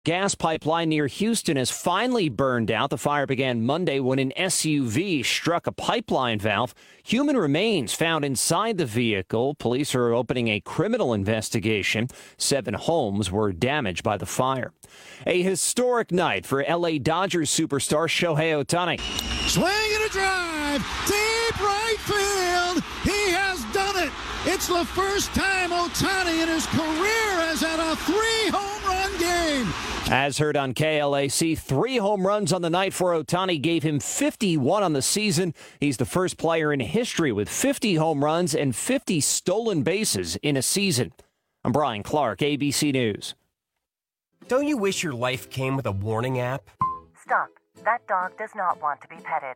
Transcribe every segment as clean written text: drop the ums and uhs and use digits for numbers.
Gas pipeline near Houston has finally burned out. The fire began Monday when an SUV struck a pipeline valve. Human remains found inside the vehicle. Police are opening a criminal investigation. 7 homes were damaged by the fire. A historic night for L.A. Dodgers superstar Shohei Ohtani. Swing and a drive, deep right field. He has done it. It's the first time Ohtani in his career has had a 3-home-run game. As heard on KLAC, 3 home runs on the night for Ohtani gave him 51 on the season. He's the first player in history with 50 home runs and 50 stolen bases in a season. I'm Brian Clark, ABC News. Don't you wish your life came with a warning app? Stop. That dog does not want to be petted.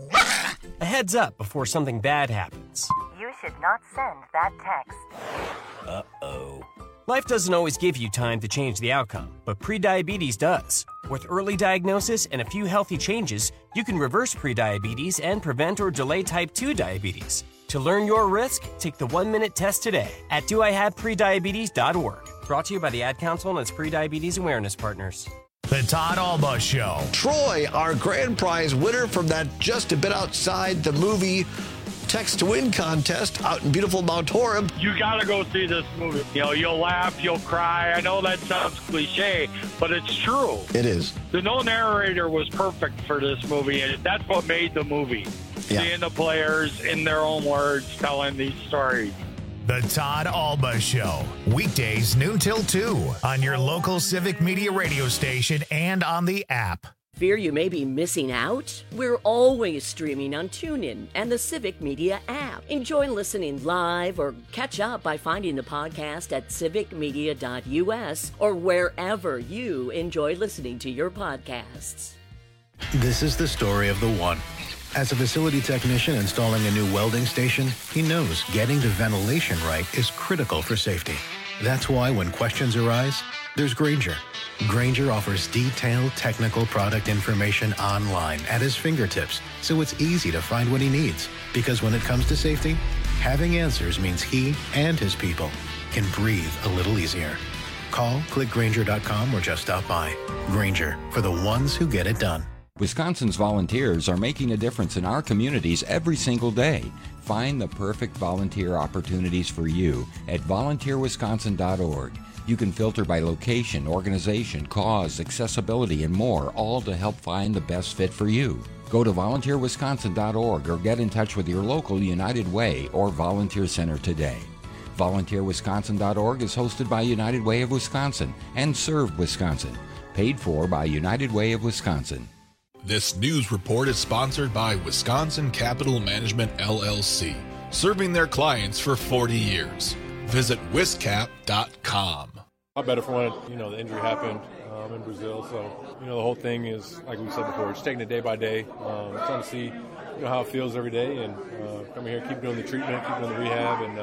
A heads up before something bad happens. You should not send that text. Uh-oh. Life doesn't always give you time to change the outcome, but prediabetes does. With early diagnosis and a few healthy changes, you can reverse prediabetes and prevent or delay type 2 diabetes. To learn your risk, take the 1-minute test today at doihaveprediabetes.org. Brought to you by the Ad Council and its prediabetes awareness partners. The Todd Alba Show. Troy, our grand prize winner from that Just a Bit Outside the Movie Text to Win contest out in beautiful Mount Horeb. You got to go see this movie. You know, you'll laugh, you'll cry. I know that sounds cliche, but it's true. It is. The no narrator was perfect for this movie, and that's what made the movie. Yeah. Seeing the players in their own words telling these stories. The Todd Alba Show. Weekdays noon till 2 on your local Civic Media radio station and on the app. Fear you may be missing out? We're always streaming on TuneIn and the Civic Media app. Enjoy listening live or catch up by finding the podcast at civicmedia.us or wherever you enjoy listening to your podcasts. This is the story of the one. As a facility technician installing a new welding station, he knows getting the ventilation right is critical for safety. That's why when questions arise, there's Grainger. Grainger offers detailed technical product information online at his fingertips, so it's easy to find what he needs. Because when it comes to safety, having answers means he and his people can breathe a little easier. Call, click Grainger.com, or just stop by. Grainger, for the ones who get it done. Wisconsin's volunteers are making a difference in our communities every single day. Find the perfect volunteer opportunities for you at volunteerwisconsin.org. You can filter by location, organization, cause, accessibility, and more, all to help find the best fit for you. Go to volunteerwisconsin.org or get in touch with your local United Way or Volunteer Center today. VolunteerWisconsin.org is hosted by United Way of Wisconsin and Serve Wisconsin. Paid for by United Way of Wisconsin. This news report is sponsored by Wisconsin Capital Management, LLC, serving their clients for 40 years. Visit wiscap.com. I better for when the injury happened in Brazil. So, the whole thing is, like we said before, just taking it day by day, trying to see how it feels every day, and coming here, keep doing the treatment, keep doing the rehab, and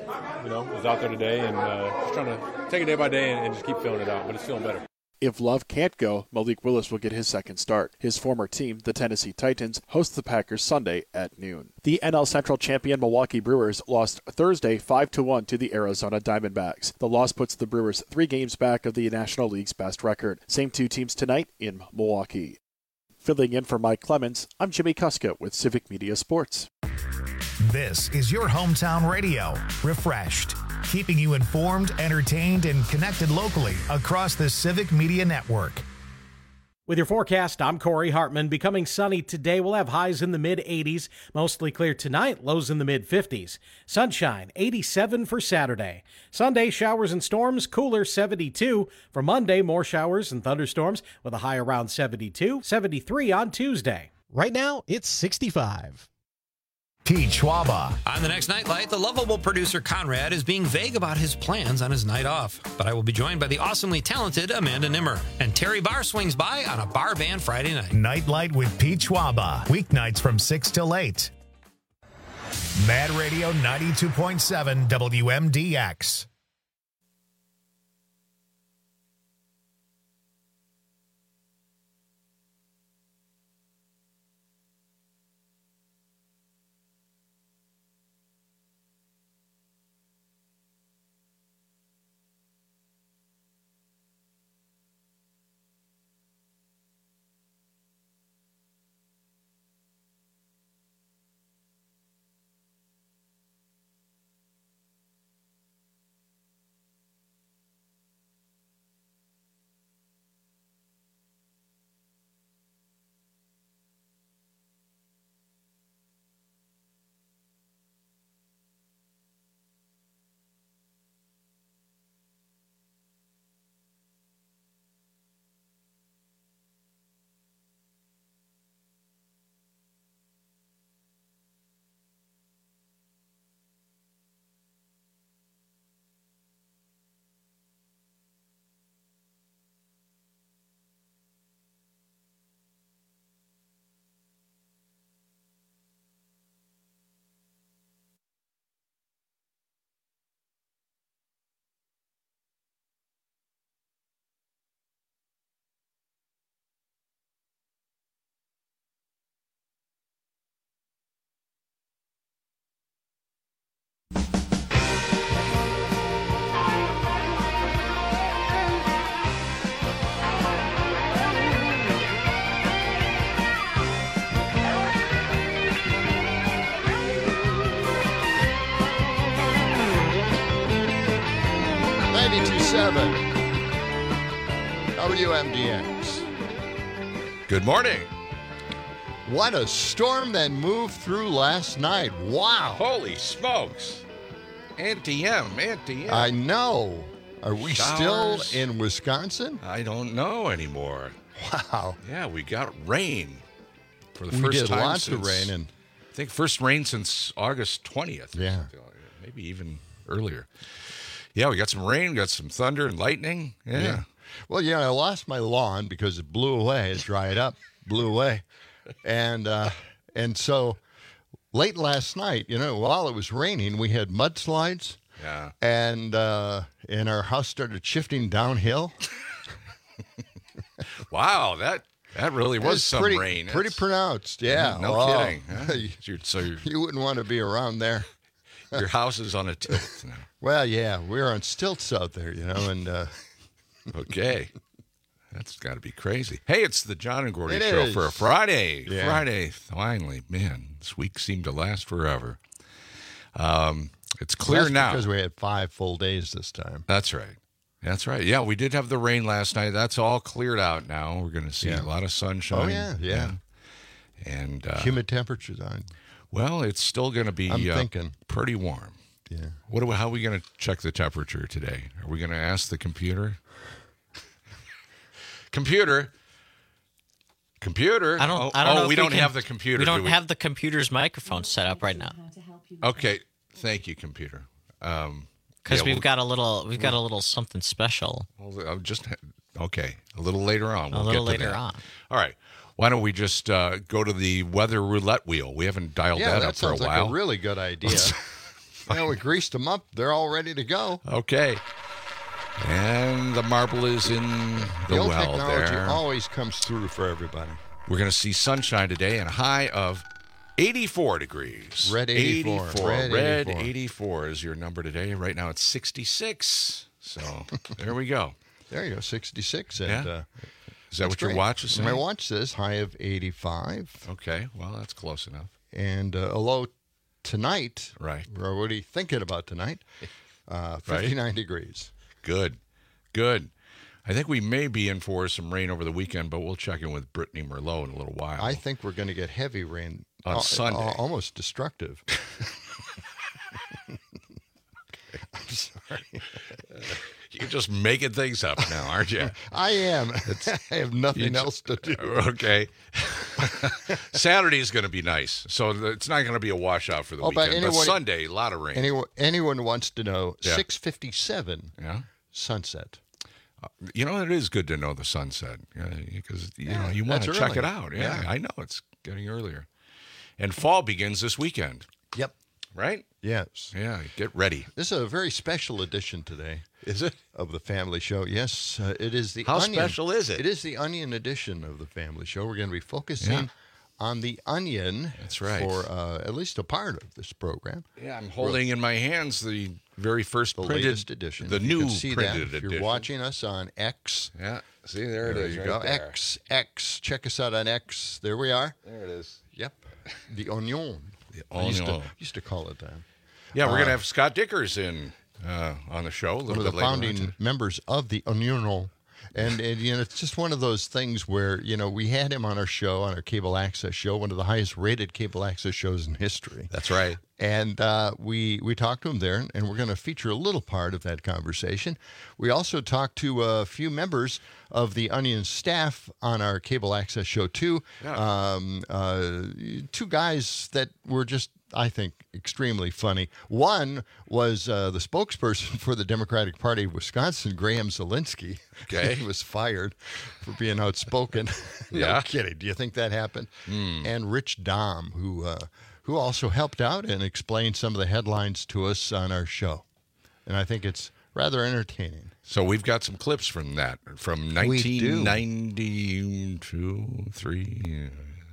was out there today, and just trying to take it day by day and just keep feeling it out, but it's feeling better. If Love can't go, Malik Willis will get his second start. His former team, the Tennessee Titans, host the Packers Sunday at noon. The NL Central champion Milwaukee Brewers lost Thursday 5-1 to the Arizona Diamondbacks. The loss puts the Brewers 3 games back of the National League's best record. Same 2 teams tonight in Milwaukee. Filling in for Mike Clemens, I'm Jimmy Kuska with Civic Media Sports. This is your hometown radio, refreshed, keeping you informed, entertained, and connected locally across the Civic Media Network. With your forecast, I'm Corey Hartman. Becoming sunny today. We'll have highs in the mid-80s. Mostly clear tonight, lows in the mid-50s. Sunshine, 87 for Saturday. Sunday, showers and storms, cooler 72. For Monday, more showers and thunderstorms with a high around 72. 73 on Tuesday. Right now, it's 65. Pete Schwaba. On the next Nightlight, the lovable producer Conrad is being vague about his plans on his night off. But I will be joined by the awesomely talented Amanda Nimmer. And Terry Barr swings by on a bar band Friday night. Nightlight with Pete Schwaba. Weeknights from 6 till 8. Mad Radio 92.7 WMDX. 97. WMDX. Good morning. What a storm that moved through last night. Wow. Holy smokes. Antiem. I know. Are we Showers. still in Wisconsin? I don't know anymore. Wow. Yeah, we got rain for the We first did time lots of since- rain, and I think first rain since August 20th. Yeah. Maybe even earlier. Yeah, we got some rain, we got some thunder and lightning. Yeah. Well, I lost my lawn because it blew away. It dried up, blew away. And so late last night, while it was raining, we had mudslides. Yeah. And our house started shifting downhill. Wow, that really was some pretty, rain. Pretty pronounced, yeah. No kidding. Huh? You wouldn't want to be around there. Your house is on a tilt now. Well, yeah, we're on stilts out there, and... Okay. That's got to be crazy. Hey, it's the John and Gordy It Show is. for a Friday. Yeah. Friday, finally. Man, this week seemed to last forever. It's clear That's now. because we had 5 full days this time. That's right. That's right. Yeah, we did have the rain last night. That's all cleared out now. We're going to see a lot of sunshine. Oh, yeah. And humid temperatures on. Well, it's still going to be I'm thinking. pretty warm. Yeah. How are we going to check the temperature today? Are we going to ask the computer? Computer. I don't know. We don't have the computer. We don't have the computer's microphone set up right now. Okay. Thank you, computer. Because we've got a little something special. Well, okay. A little later on. A little later on. All right. Why don't we just go to the weather roulette wheel? We haven't dialed that up for a while. Yeah, that sounds like a really good idea. We greased them up. They're all ready to go. Okay. And the marble is in the old well technology there. always comes through for everybody. We're going to see sunshine today and a high of 84 degrees. Red 84. Red 84 is your number today. Right now it's 66. So there we go. There you go, 66. And, Yeah. Is that what your great. watch is saying? My watch says high of 85. Okay, well, that's close enough. And a low tonight. Right. We're already thinking about tonight. 59 degrees. Good. I think we may be in for some rain over the weekend, but we'll check in with Brittany Merlot in a little while. I think we're going to get heavy rain on Sunday. Almost destructive. I'm sorry. You're just making things up now, aren't you? I am. I have nothing else to do. Okay. Saturday is going to be nice, so it's not going to be a washout for the weekend. But Sunday, a lot of rain. Anyone wants to know, Yeah. 6:57 sunset. It is good to know the sunset because you want to that's check early. it out. Yeah, Yeah. I know it's getting earlier. And fall begins this weekend. Yep. Right? Yes. Yeah, get ready. This is a very special edition today. Is it? Of the Family Show. Yes, it is the How Onion. special is it? It is the Onion edition of the Family Show. We're going to be focusing on the Onion. That's right. For at least a part of this program. Yeah, I'm holding in my hands the very first The printed latest edition. The You new can see printed that if edition. you're watching us on X. Yeah, see, there it is. you right go. there. X. Check us out on X. There we are. There it is. Yep. The Onion. The Used to call it that. Yeah, we're going to have Scott Dickers in on the show a little one of bit the later on founding today. members of the Onion. And it's just one of those things where, we had him on our show, on our cable access show, one of the highest rated cable access shows in history. That's right. And we talked to him there, and we're going to feature a little part of that conversation. We also talked to a few members of the Onion staff on our cable access show, too. Yeah. 2 guys that were just, I think, extremely funny. One was the spokesperson for the Democratic Party of Wisconsin, Graham Zielinski. Okay. He was fired for being outspoken. No Yeah. kidding. Do you think that happened? And Rich Dahm, who also helped out and explained some of the headlines to us on our show. And I think it's rather entertaining. So we've got some clips from that, from We do. 1992, 3,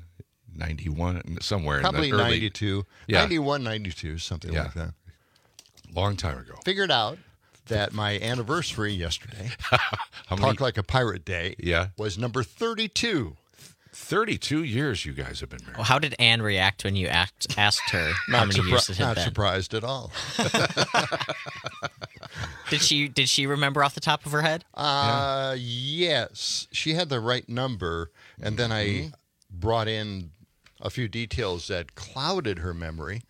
91, somewhere Probably in the early... 92, Yeah. 91, 92, something like that. Long time ago. Figured out that my anniversary yesterday, many- Talk Like a Pirate Day, Yeah. was number 32. 32 years you guys have been married. Well, how did Anne react when you asked her how many years it had Not been? surprised at all. Did she remember off the top of her head? Yes. She had the right number, and then I brought in a few details that clouded her memory.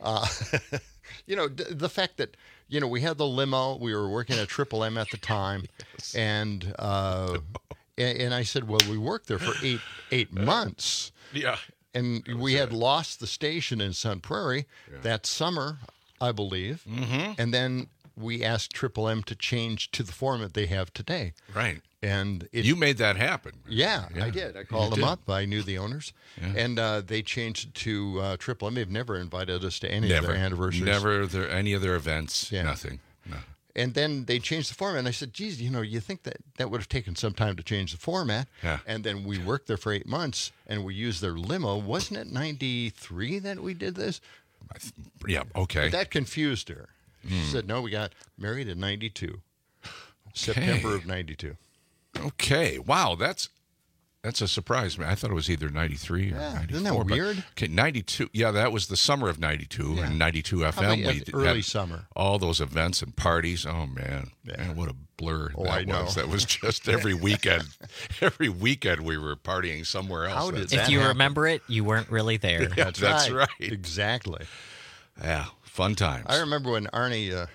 The fact that, we had the limo. We were working at Triple M at the time, and I said, well, we worked there for eight months. Yeah. And we had lost the station in Sun Prairie that summer, I believe. Mm-hmm. And then we asked Triple M to change to the format they have today. Right. And you made that happen. Yeah, I did. I called them up. I knew the owners. Yeah. And they changed it to Triple M. They've never invited us to any of their anniversaries. Never any of their events. Yeah. Nothing. No. And then they changed the format. And I said, geez, you think that would have taken some time to change the format. Yeah. And then we worked there for 8 months, and we used their limo. Wasn't it 93 that we did this? Yeah, okay. That confused her. She said, no, we got married in 92. September of 92. Okay. Wow, that's a surprise. I thought it was either 93 or 94. Isn't that weird? Okay, 92. Yeah, that was the summer of 92. And 92 FM. Early summer. All those events and parties. Oh, man. Yeah. Man, what a blur that was. That was just every weekend. Every weekend we were partying somewhere else. If you remember it, you weren't really there. Yeah, that's right. Exactly. Yeah, fun times. I remember when Arnie...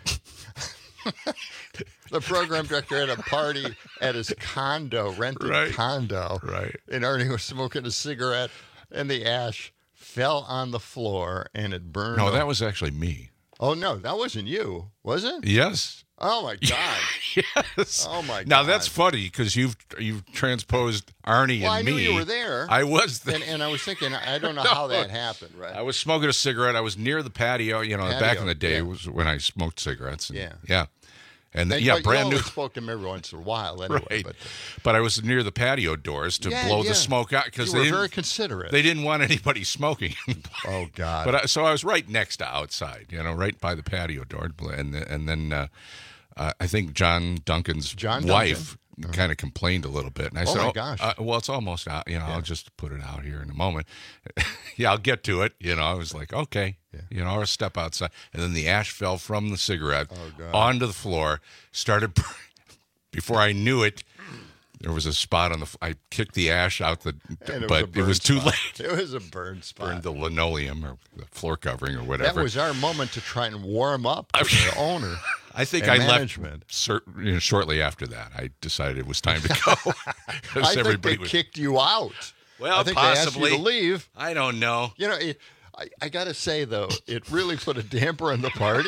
the program director had a party at his condo, rented condo. Right. And Arnie was smoking a cigarette, and the ash fell on the floor, and it burned. No, that was actually me. Oh, no, that wasn't you, was it? Yes. Oh, my God. Yes. Oh, my God. Now, that's funny, because you've transposed Arnie and me. Well, I knew you were there. I was there. And I was thinking, I don't know how that happened, right? I was smoking a cigarette. I was near the patio. Back in the day was when I smoked cigarettes. And, yeah. And brand new. You spoke to him every once in a while, anyway. Right. But I was near the patio doors to blow the smoke out because they were very considerate. They didn't want anybody smoking. Oh God! So I was right next to outside, right by the patio door, and then I think John Duncan's wife kind of complained a little bit, and I said, "Oh my gosh! Well, it's almost out. I'll just put it out here in a moment. I'll get to it. I was like, okay." Yeah. I'll step outside. And then the ash fell from the cigarette onto the floor, started before I knew it, there was a spot on I kicked the ash out, but it was too late. It was a burn spot. Burned the linoleum or the floor covering or whatever. That was our moment to try and warm up the owner. I think I left shortly after that. I decided it was time to go. I think they kicked you out. Well, I think possibly. They asked you to leave. I don't know. I got to say, though, it really put a damper on the party.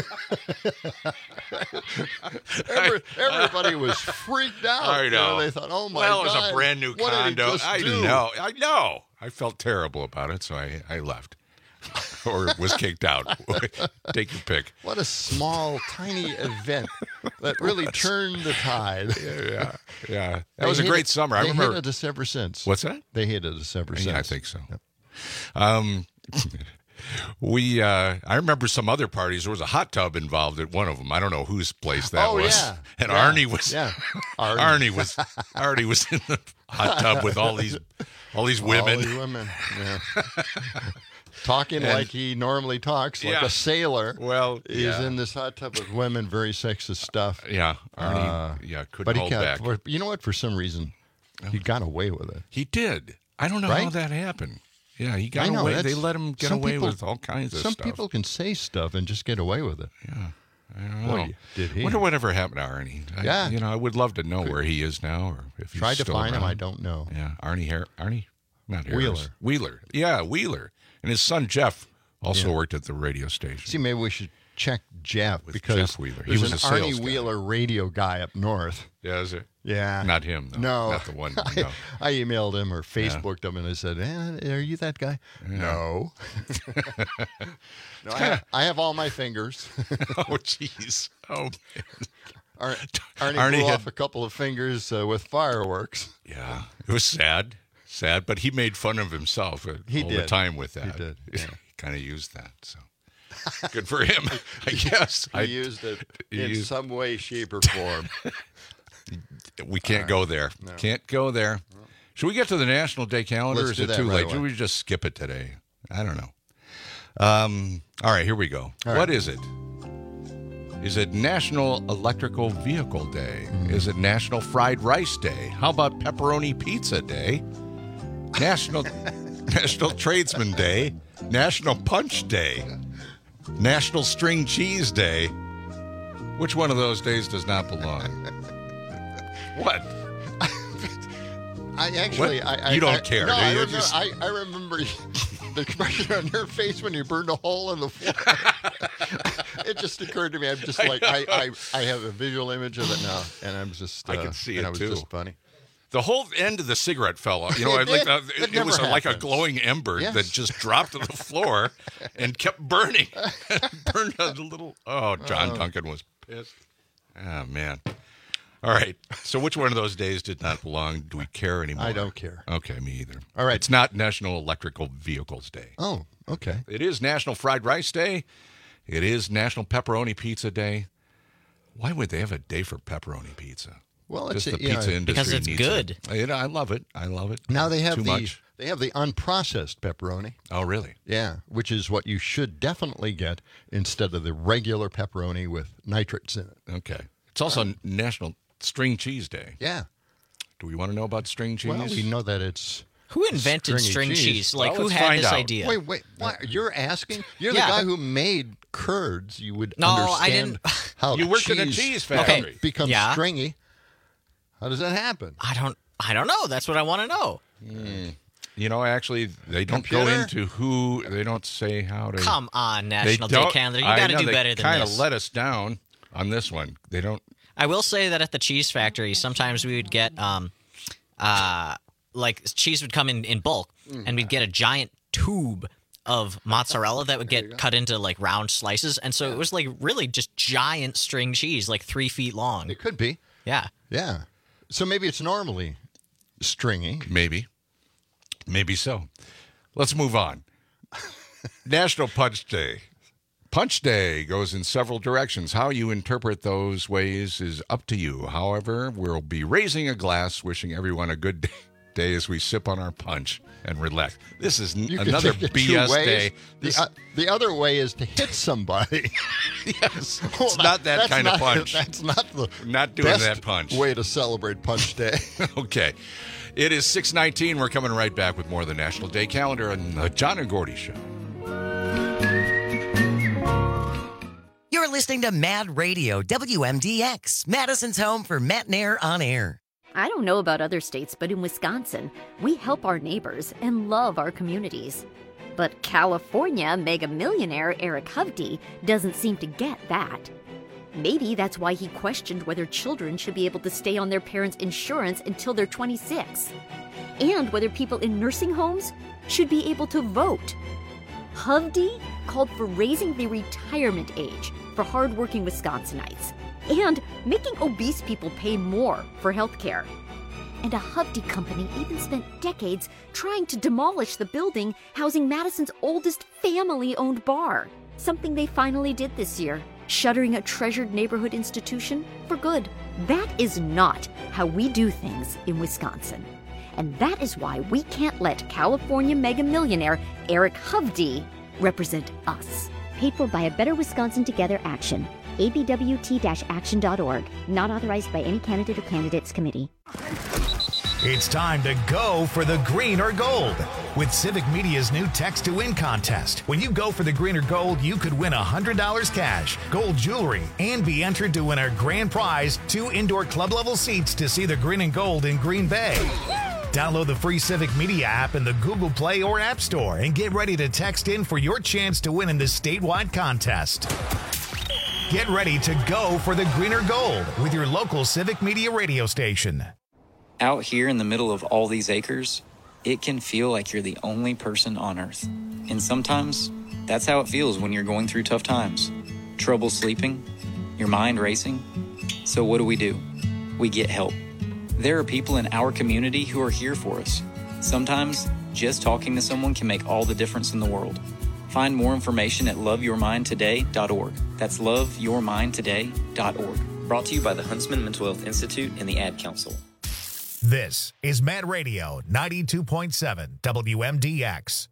Everybody was freaked out. I know. They thought, oh, my God. Well, it was a brand new condo. I know. I felt terrible about it, so I left. Or was kicked out. Take your pick. What a small, tiny event that really turned the tide. Yeah. That was a great summer. I remember. They hated us ever since. What's that? They hated us ever since. Yeah, I think so. Yep. I remember some other parties. There was a hot tub involved at one of them. I don't know whose place that was. Yeah. And Arnie was. Yeah. Arnie was in the hot tub with all these women. All these women. Yeah. Talking like he normally talks, like a sailor. Well, he's in this hot tub with women, very sexist stuff. Yeah, Arnie. Couldn't hold back. You know what? For some reason, he got away with it. He did. I don't know how that happened. Yeah, he got away. They let him get away with all kinds of stuff. Some people can say stuff and just get away with it. Yeah. I don't know. Did he? Wonder whatever happened to Arnie. I would love to know where he is now, or if he's tried to still find around. him. I don't know. Yeah, Arnie, not Harris. Wheeler. Yeah, Wheeler, and his son Jeff also worked at the radio station. See, maybe we should check Jeff because Jeff Wheeler. He was an Arnie Wheeler radio guy up north. Yeah, is it? Yeah. Not him, though. No. Not the one. No. I emailed him or Facebooked him, and I said, are you that guy? Yeah. No. I have all my fingers. Oh, jeez. Oh, man. Arnie blew off a couple of fingers with fireworks. Yeah. It was sad, but he made fun of himself the time with that. He did. Yeah. He kind of used that, so. Good for him, I guess. He used it in some way, shape, or form. We can't go there. No. Can't go there. Should we get to the National Day calendar, or is it too late? Should we just skip it today? I don't know. All right, here we go. What is it? Is it National Electrical Vehicle Day? Is it National Fried Rice Day? How about Pepperoni Pizza Day? National Tradesman Day? National Punch Day? National String Cheese Day? Which one of those days does not belong? What? You don't care, do you? I remember the expression on your face when you burned a hole in the floor. It just occurred to me. I'm just like, I have a visual image of it now, and I'm just. I can see it, was too. Just funny. The whole end of the cigarette fell off. You know, it was like a glowing ember that just dropped to the floor and kept burning. Burned a little. Oh, John Duncan was pissed. Oh, man. All right. So which one of those days did not belong? Do we care anymore? I don't care. Okay, me either. All right. It's not National Electrical Vehicles Day. Oh, okay. It is National Fried Rice Day. It is National Pepperoni Pizza Day. Why would they have a day for pepperoni pizza? Well, just it's the pizza industry because it's needs good. It. I love it. I love it. Now they have Too much. They have the unprocessed pepperoni. Oh, really? Yeah, which is what you should definitely get instead of the regular pepperoni with nitrates in it. Okay. It's also National String Cheese Day. Yeah. Do we want to know about string cheese? Well, we know that it's... Who invented string cheese? Like, well, who had this idea? Wait. What? You're asking? You're the guy who made curds. You would understand I didn't. How you worked in a cheese factory. Becomes stringy. How does that happen? I don't know. That's what I want to know. You know, actually, they don't go into who. They don't say how to. Come on, National Day calendar. You got to do better than this. They kind of let us down on this one. They don't. I will say that at the cheese factory, sometimes we would get, like cheese would come in bulk, and we'd get a giant tube of mozzarella that would get cut into like round slices, and so it was like really just giant string cheese, like 3 feet long. It could be. Yeah. Yeah. So maybe it's normally stringy. Maybe so. Let's move on. National Punch Day. Punch Day goes in several directions. How you interpret those ways is up to you. However, we'll be raising a glass, wishing everyone a good day as we sip on our punch and relax. This is another BS day. The other way is to hit somebody. Yes. It's not that kind of punch. That's not the not doing that punch. Way to celebrate Punch Day. Okay. It is 6:19. We're coming right back with more of the National Day calendar on the John and Gordy Show. You're listening to Mad Radio, WMDX, Madison's home for Matt Nair on air. I don't know about other states, but in Wisconsin, we help our neighbors and love our communities. But California mega millionaire Eric Hovde doesn't seem to get that. Maybe that's why he questioned whether children should be able to stay on their parents' insurance until they're 26, and whether people in nursing homes should be able to vote. Hovde called for raising the retirement age for hardworking Wisconsinites and making obese people pay more for health care. And a Hovde company even spent decades trying to demolish the building housing Madison's oldest family-owned bar, something they finally did this year, shuttering a treasured neighborhood institution for good. That is not how we do things in Wisconsin. And that is why we can't let California mega millionaire Eric Hovde represent us. Paid for by a Better Wisconsin Together Action. abwt-action.org. Not authorized by any candidate or candidates committee. It's time to go for the green or gold with Civic Media's new Text to Win contest. When you go for the green or gold, you could win $100 cash, gold jewelry, and be entered to win our grand prize, 2 indoor club level seats to see the green and gold in Green Bay. Download the free Civic Media app in the Google Play or App Store and get ready to text in for your chance to win in this statewide contest. Get ready to go for the green or gold with your local Civic Media radio station. Out here in the middle of all these acres, it can feel like you're the only person on Earth. And sometimes, that's how it feels when you're going through tough times. Trouble sleeping, your mind racing. So what do? We get help. There are people in our community who are here for us. Sometimes, just talking to someone can make all the difference in the world. Find more information at loveyourmindtoday.org. That's loveyourmindtoday.org. Brought to you by the Huntsman Mental Health Institute and the Ad Council. This is Mad Radio 92.7 WMDX.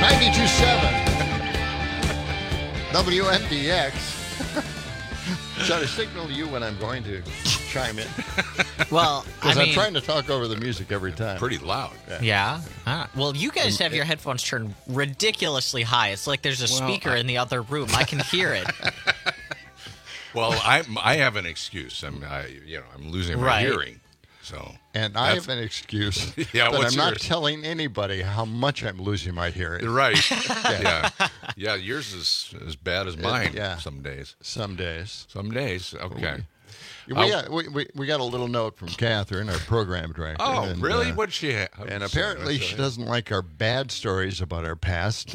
92.7 WMDX. Should I signal you when I'm going to chime in? Well, because I'm trying to talk over the music every time. Pretty loud. Yeah. Well, you guys have your headphones turned ridiculously high. It's like there's a speaker in the other room. I can hear it. Well, I have an excuse. I'm losing my hearing. So, and I have an excuse. Yeah, but what's I'm not yours? telling anybody how much I'm losing my hearing. Right. Yeah. Yours is as bad as mine. Some days. Some days. Okay. We got a little note from Catherine, our program director. Oh, and, really? What'd she have? And apparently she doesn't like our bad stories about our past.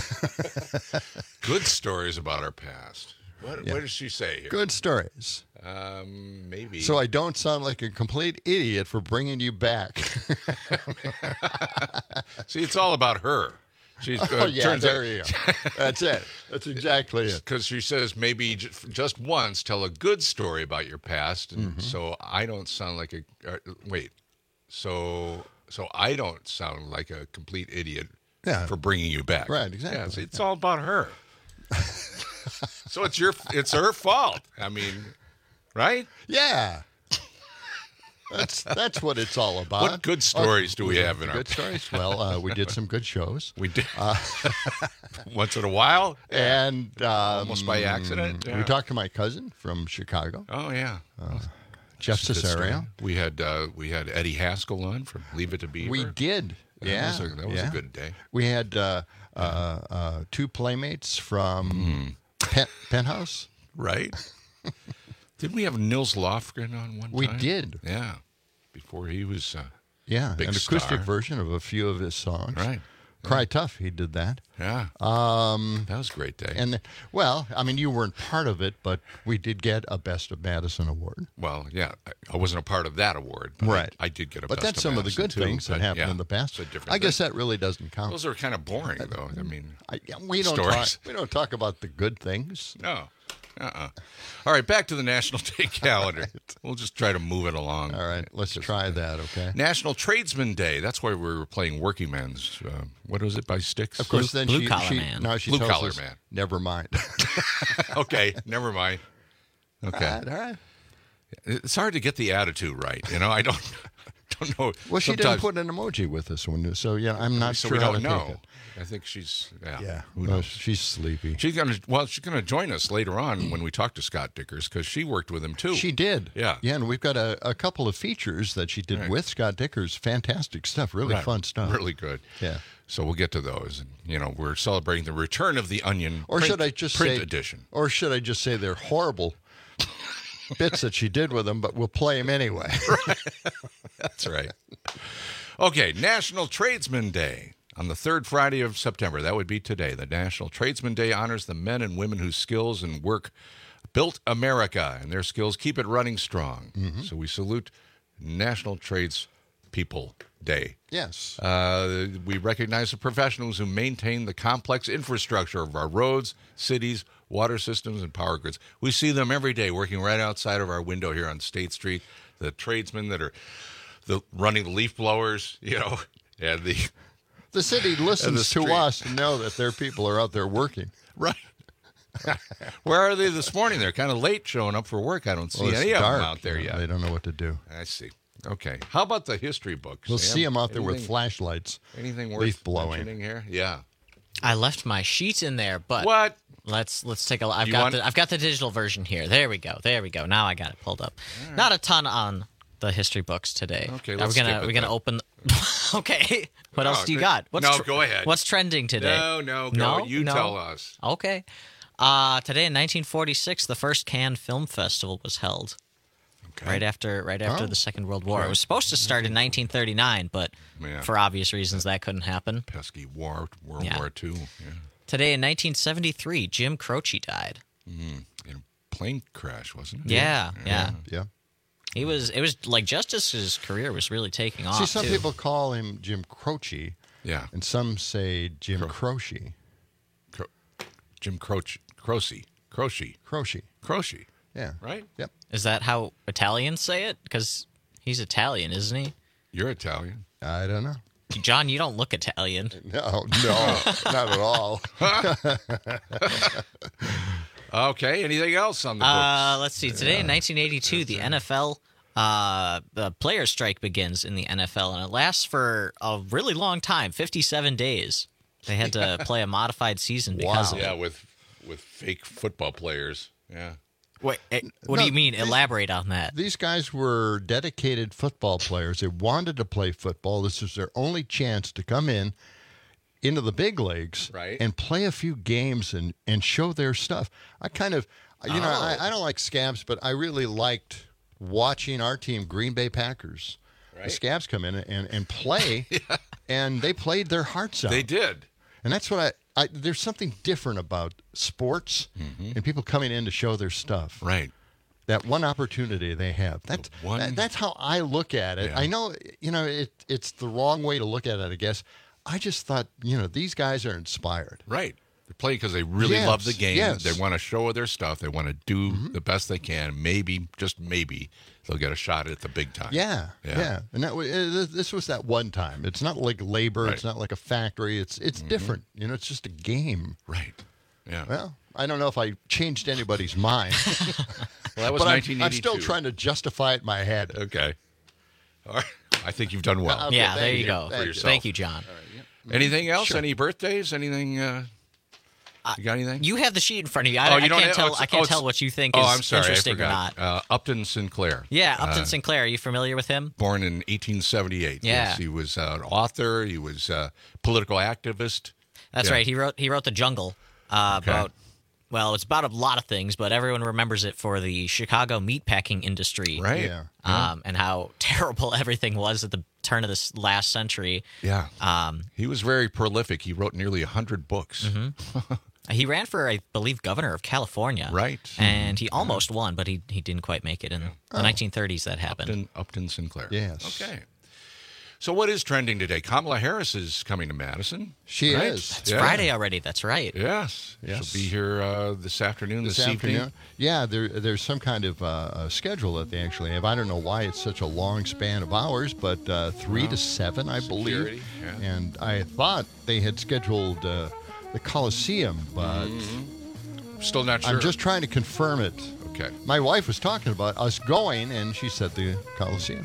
Good stories about our past. What does she say here? Good stories. Maybe. So I don't sound like a complete idiot for bringing you back. See, it's all about her. She's there you go. That's it. That's exactly it. Because she says maybe just once tell a good story about your past, and so I don't sound like a so I don't sound like a complete idiot for bringing you back. Right, exactly. Yeah, see, it's all about her. So it's her fault. I mean, right? Yeah. That's what it's all about. What good stories do we have in our good stories? Well, we did some good shows. We did once in a while, and almost by accident. We talked to my cousin from Chicago. Oh yeah, Jeff Cesario. We had Eddie Haskell on from Leave It to Beaver. We did. That was a good day. We had two playmates from Penthouse. Right. Didn't we have Nils Lofgren on one time? We did. Yeah. Before he was big an acoustic version of a few of his songs. Right. Cry Tough, he did that. Yeah. That was a great day. And you weren't part of it, but we did get a Best of Madison award. Well, yeah, I wasn't a part of that award, but right. I did get a But Best that's of some Madison of the good things that happened in the past. I guess that really doesn't count. Those are kind of boring, though. I mean, we don't talk about the good things. No. All right, back to the National Day calendar. We'll just try to move it along. All right, let's try that, okay? National Tradesman Day. That's why we were playing Working Man's, what was it, by Styx? Of course, then Blue Collar Man. Now she Blue tells Collar us, Man. Never mind. Okay, never mind. Okay. All right. It's hard to get the attitude right. I don't know. Well, she didn't put an emoji with us, so I'm not sure we how don't to know. take it. I think she's Who knows? She's sleepy. She's gonna join us later on when we talk to Scott Dickers because she worked with him too. She did. Yeah, and we've got a couple of features that she did with Scott Dickers. Fantastic stuff. Really fun stuff. Really good. Yeah. So we'll get to those. And, we're celebrating the return of the Onion. Or should I just say edition? Or should I just say they're horrible bits that she did with them, but we'll play them anyway. Right. That's right. Okay, National Tradesman Day. On the third Friday of September, that would be today, the National Tradesman Day honors the men and women whose skills and work built America, and their skills keep it running strong. Mm-hmm. So we salute National Tradespeople Day. Yes. We recognize the professionals who maintain the complex infrastructure of our roads, cities, water systems, and power grids. We see them every day working right outside of our window here on State Street, the tradesmen that are running the leaf blowers, and the city listens to us to know that their people are out there working. Right. Where are they this morning? They're kind of late showing up for work. I don't see any of them out there yet. They don't know what to do. I see. Okay. How about the history books? We'll see them out there with flashlights. Anything worth leaf blowing mentioning here? Yeah. I left my sheet in there, but what? Let's take a look. I've got the digital version here. There we go. Now I got it pulled up. Right. Not a ton on the history books today. Okay, we're gonna open. Okay, what else do you got? Go ahead. What's trending today? No. You tell us. Okay. Today in 1946, the first Cannes Film Festival was held. Okay. Right after the Second World War. It was supposed to start in 1939, but for obvious reasons that couldn't happen. Pesky World War II. Yeah. Today in 1973, Jim Croce died. In a plane crash, wasn't it? Yeah. It was like just as his career was really taking off. See, some people call him Jim Croce. Yeah. And some say Jim Croce. Jim Croce. Yeah. Right? Yep. Is that how Italians say it? Because he's Italian, isn't he? You're Italian. I don't know. John, you don't look Italian. No, not at all. Okay, anything else on the books? Let's see. Today in 1982, the NFL, the players' strike begins in the NFL, and it lasts for a really long time, 57 days. They had to play a modified season because of it. Yeah, with fake football players. Yeah. Wait, what do you mean? Elaborate on that. These guys were dedicated football players. They wanted to play football. This was their only chance to come into the big leagues and play a few games and show their stuff. I kind of, I don't like Scabs, but I really liked watching our team, Green Bay Packers. Right. The Scabs come in and play, and they played their hearts out. They did. And that's what there's something different about sports and people coming in to show their stuff. Right. That one opportunity they have. That's how I look at it. Yeah. I know, it's the wrong way to look at it, I guess. I just thought, these guys are inspired. Right. They play because they really love the game. Yes. They want to show their stuff. They want to do the best they can. Maybe, just maybe, they'll get a shot at the big time. Yeah. And this was that one time. It's not like labor. Right. It's not like a factory. It's different. It's just a game. Right. Yeah. Well, I don't know if I changed anybody's mind. Well, that was 1982. I'm still trying to justify it in my head. Okay. All right. I think you've done well. Okay, there you go. Thank you, John. Anything else? Sure. Any birthdays? Anything? You got anything? You have the sheet in front of you. I can't tell what you think is interesting or not. Upton Sinclair. Yeah, Upton Sinclair. Are you familiar with him? Born in 1878. Yeah. Yes, he was an author. He was a political activist. That's right. He wrote The Jungle about. Well, it's about a lot of things, but everyone remembers it for the Chicago meatpacking industry. Right. Yeah. And how terrible everything was at the turn of this last century. Yeah. He was very prolific. He wrote nearly 100 books. He ran for, I believe, governor of California. Right. And he almost won, but he didn't quite make it. In the 1930s, that happened. Upton Sinclair. Yes. Okay. So what is trending today? Kamala Harris is coming to Madison. She is. It's Friday already. That's right. Yes. She'll be here this afternoon, this evening. Yeah, there's some kind of a schedule that they actually have. I don't know why it's such a long span of hours, but 3 to 7, I believe. Yeah. And I thought they had scheduled the Coliseum, but still not sure. I'm just trying to confirm it. Okay. My wife was talking about us going, and she said the Coliseum.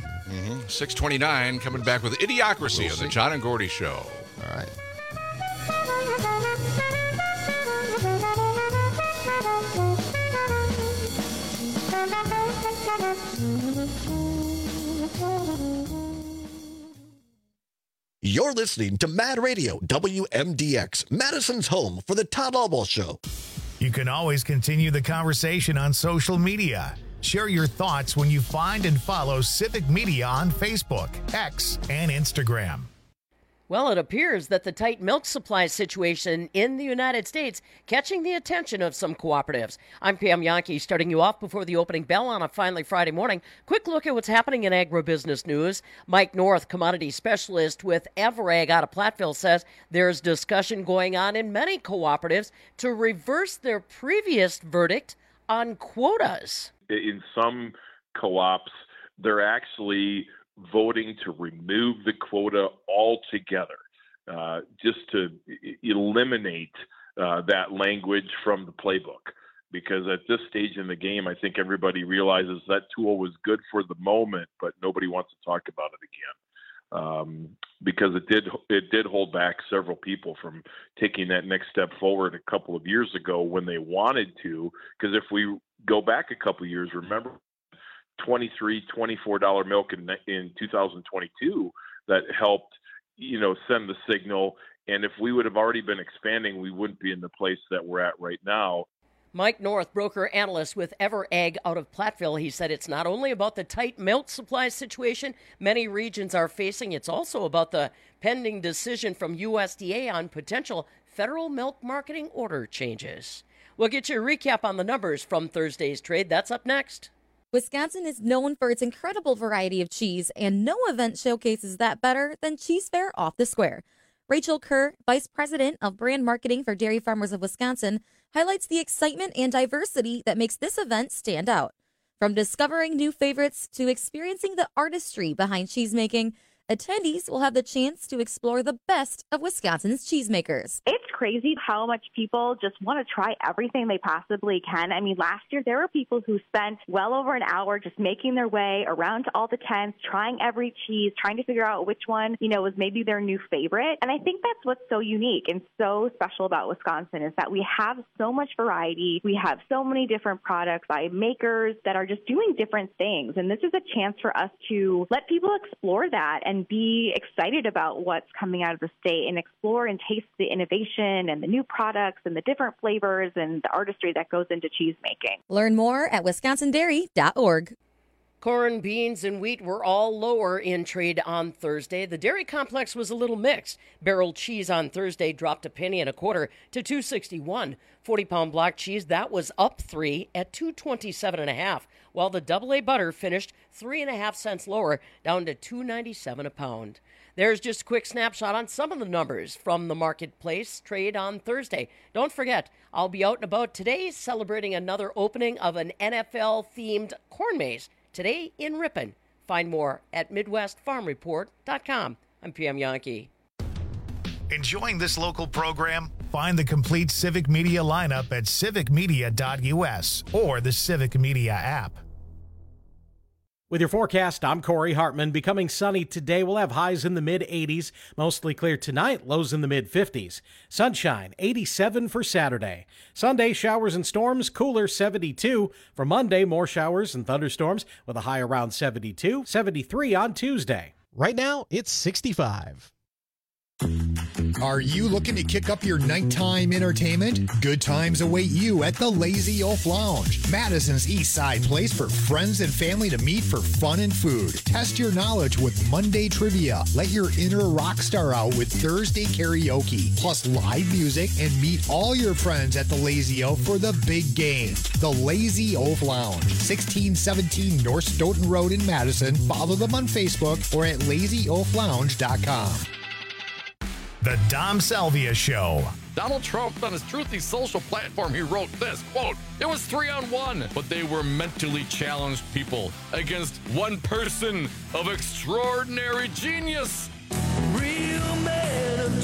6:29, coming back with Idiocracy on the John and Gordy Show. All right. You're listening to Mad Radio, WMDX, Madison's home for the Todd Albaugh Show. You can always continue the conversation on social media. Share your thoughts when you find and follow Civic Media on Facebook, X, and Instagram. Well, it appears that the tight milk supply situation in the United States catching the attention of some cooperatives. I'm Pam Yankee, starting you off before the opening bell on a finally Friday morning. Quick look at what's happening in agribusiness news. Mike North, commodity specialist with Everag out of Platteville, says there's discussion going on in many cooperatives to reverse their previous verdict on quotas. In some co-ops, they're actually voting to remove the quota altogether, just to eliminate that language from the playbook. Because at this stage in the game, I think everybody realizes that tool was good for the moment, but nobody wants to talk about it again. Because it did hold back several people from taking that next step forward a couple of years ago when they wanted to. Because if we go back a couple of years, remember $23, $24 milk in 2022 that helped, send the signal. And if we would have already been expanding, we wouldn't be in the place that we're at right now. Mike North, broker analyst with Everag out of Platteville, he said it's not only about the tight milk supply situation many regions are facing, it's also about the pending decision from USDA on potential federal milk marketing order changes. We'll get you a recap on the numbers from Thursday's trade. That's up next. Wisconsin is known for its incredible variety of cheese, and no event showcases that better than Cheese Fair Off the Square. Rachel Kerr, Vice President of Brand Marketing for Dairy Farmers of Wisconsin, highlights the excitement and diversity that makes this event stand out. From discovering new favorites to experiencing the artistry behind cheesemaking, attendees will have the chance to explore the best of Wisconsin's cheesemakers. It's crazy how much people just want to try everything they possibly can. I mean, last year there were people who spent well over an hour just making their way around to all the tents, trying every cheese, trying to figure out which one, was maybe their new favorite. And I think that's what's so unique and so special about Wisconsin is that we have so much variety. We have so many different products by makers that are just doing different things. And this is a chance for us to let people explore that and be excited about what's coming out of the state and explore and taste the innovation and the new products and the different flavors and the artistry that goes into cheese making. Learn more at wisconsindairy.org. Corn, beans, and wheat were all lower in trade on Thursday. The dairy complex was a little mixed. Barrel cheese on Thursday dropped $0.0125 to $2.61. 40-pound block cheese, that was up 3 at $2.27.5, while the AA butter finished 3.5 cents lower, down to $2.97 a pound. There's just a quick snapshot on some of the numbers from the marketplace trade on Thursday. Don't forget, I'll be out and about today celebrating another opening of an NFL-themed corn maze today in Ripon. Find more at MidwestFarmReport.com. I'm PM Yankee. Enjoying this local program? Find the complete Civic Media lineup at civicmedia.us or the Civic Media app. With your forecast, I'm Corey Hartman. Becoming sunny today. We'll have highs in the mid-80s. Mostly clear tonight, lows in the mid-50s. Sunshine, 87 for Saturday. Sunday, showers and storms, cooler 72. For Monday, more showers and thunderstorms with a high around 72. 73 on Tuesday. Right now, it's 65. Are you looking to kick up your nighttime entertainment? Good times await you at the Lazy Oaf Lounge, Madison's East Side place for friends and family to meet for fun and food. Test your knowledge with Monday trivia. Let your inner rock star out with Thursday karaoke, plus live music, and meet all your friends at the Lazy Oaf for the big game. The Lazy Oaf Lounge, 1617 North Stoughton Road in Madison. Follow them on Facebook or at lazyoaflounge.com. The Dom Salvia Show. Donald Trump, on his Truthy social platform, he wrote this, quote, "It was 3-on-1, but they were mentally challenged people against one person of extraordinary genius." Real man of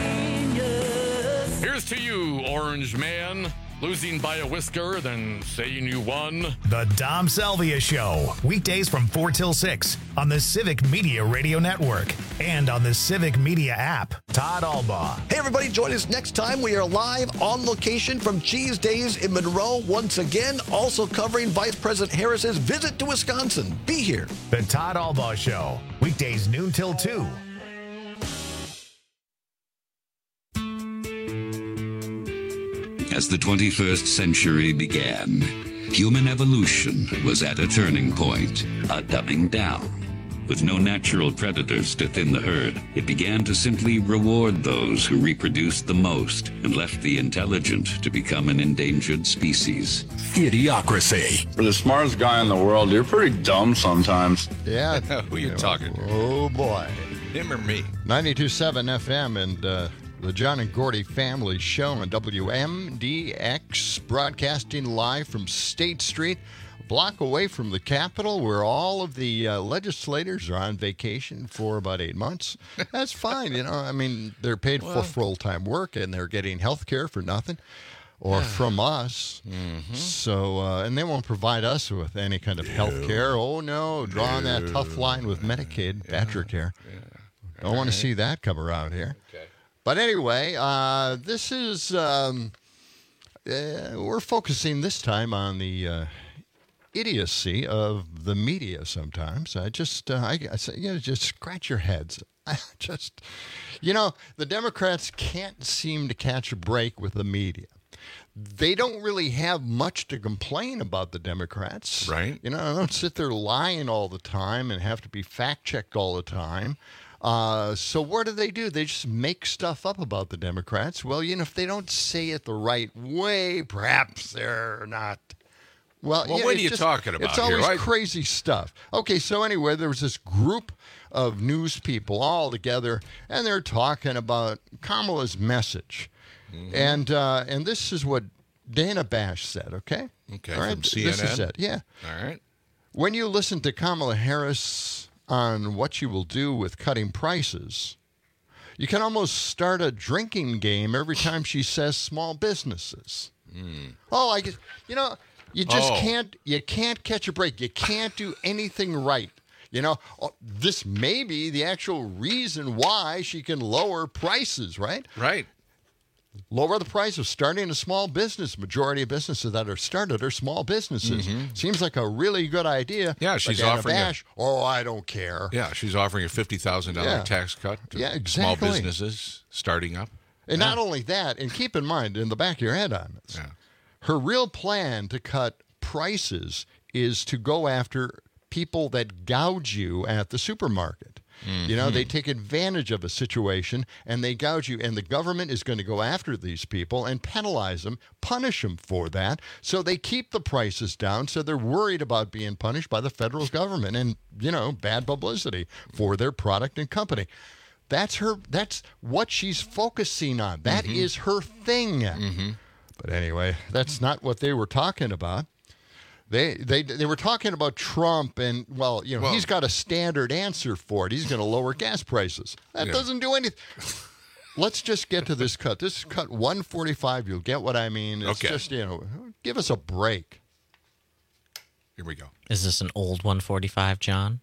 genius. Here's to you, Orange Man. Losing by a whisker, then saying you won. The Dom Salvia Show. Weekdays from 4 till 6 on the Civic Media Radio Network and on the Civic Media app. Todd Albaugh. Hey, everybody, join us next time. We are live on location from Cheese Days in Monroe once again, also covering Vice President Harris's visit to Wisconsin. Be here. The Todd Albaugh Show. Weekdays noon till 2. As the 21st century began, human evolution was at a turning point, a dumbing down. With no natural predators to thin the herd, it began to simply reward those who reproduced the most and left the intelligent to become an endangered species. Idiocracy. For the smartest guy in the world, you're pretty dumb sometimes. Yeah. Who are you talking to? Oh, boy. Him or me? 92.7 FM and the John and Gordy Family Show on WMDX, broadcasting live from State Street, a block away from the Capitol, where all of the legislators are on vacation for about 8 months. That's fine, I mean, they're paid for full-time work, and they're getting health care for nothing, or from us. Mm-hmm. So, and they won't provide us with any kind of health care. Oh, no, drawing that tough line with Medicaid, Badger Care. Yeah. Don't want to see that come around here. Okay. But anyway, this is, we're focusing this time on the idiocy of the media sometimes. I just scratch your heads. The Democrats can't seem to catch a break with the media. They don't really have much to complain about, the Democrats. Right. I don't sit there lying all the time and have to be fact-checked all the time. So what do? They just make stuff up about the Democrats. Well, if they don't say it the right way, perhaps they're not. Well, what are you talking about? It's always here, crazy stuff. Okay, so anyway, there was this group of news people all together, and they're talking about Kamala's message. Mm-hmm. And this is what Dana Bash said, okay? Okay, all right? From CNN? This is it, yeah. All right. When you listen to Kamala Harris on what she will do with cutting prices, you can almost start a drinking game every time she says small businesses. Oh, I guess, you just can't catch a break. You can't do anything right. This may be the actual reason why she can lower prices, right? Right. Lower the price of starting a small business. Majority of businesses that are started are small businesses. Seems like a really good idea. Yeah, she's Anna offering Bash, I don't care. Yeah, she's offering a $50,000 tax cut to small businesses starting up. And not only that, and keep in mind, in the back of your head on this, her real plan to cut prices is to go after people that gouge you at the supermarket. They take advantage of a situation and they gouge you, and the government is going to go after these people and penalize them, punish them for that. So they keep the prices down. So they're worried about being punished by the federal government and, bad publicity for their product and company. That's what she's focusing on. That is her thing. But anyway, that's not what they were talking about. They were talking about Trump and, he's got a standard answer for it. He's going to lower gas prices. That doesn't do anything. Let's just get to this cut. This is cut 145. You'll get what I mean. It's just, give us a break. Here we go. Is this an old 145, John?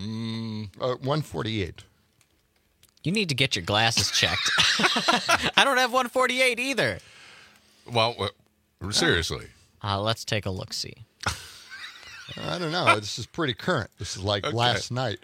148. You need to get your glasses checked. I don't have 148 either. Well, seriously. Let's take a look-see. I don't know. This is pretty current. This is like last night.